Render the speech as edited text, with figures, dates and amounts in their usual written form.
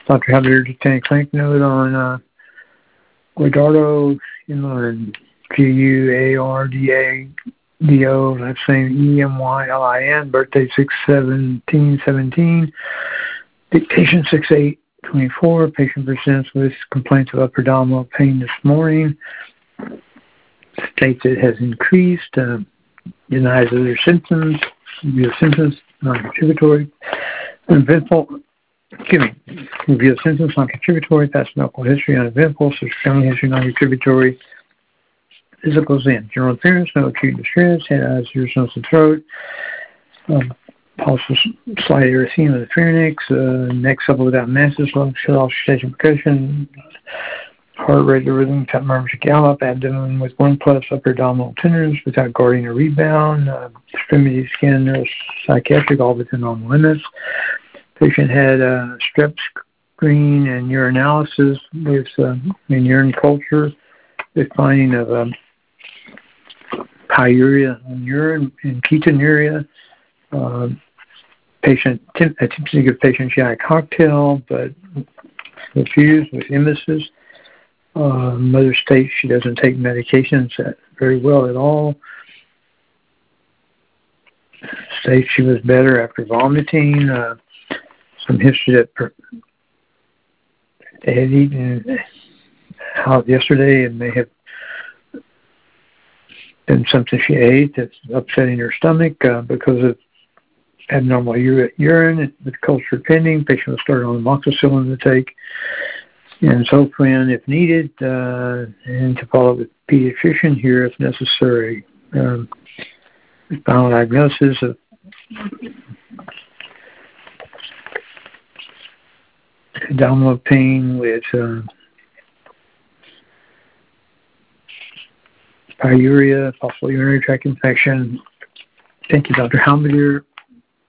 Dr. Javier just a clinic note on Guadardo, Guardado, last name Emylin, birthday 6/17/17, dictation 6/8/24. Patient presents with complaints of upper abdominal pain this morning. States it has increased, denies other symptoms, review of symptoms, non-contributory, uneventful, review of symptoms, non-contributory, past medical history, uneventful, social family history, non-contributory, physicals in, general appearance, no acute distress, head, eyes, ears, nose, and throat, pulse, slight erythema of the pharynx, neck supple without masses, lung auscultation percussion, heart rate, rhythm, top murmurs to gallop, abdomen with 1+ upper abdominal tenderness without guarding or rebound, extremity, skin, neuropsychiatric, all within normal limits. Patient had strep screen and urinalysis with urine culture, with finding of pyuria in urine and ketonuria. Patient attempted to give patient GI cocktail, but refused with emesis. Mother states she doesn't take medications very well at all. States she was better after vomiting. Some history that they had eaten out yesterday and may have been something she ate that's upsetting her stomach because of abnormal urine with culture pending. Patient was started on amoxicillin to take and Zofran if needed, and to follow up with pediatrician here if necessary. Final diagnosis of abdominal pain with pyuria, possible urinary tract infection. Thank you, Dr. Halmadir.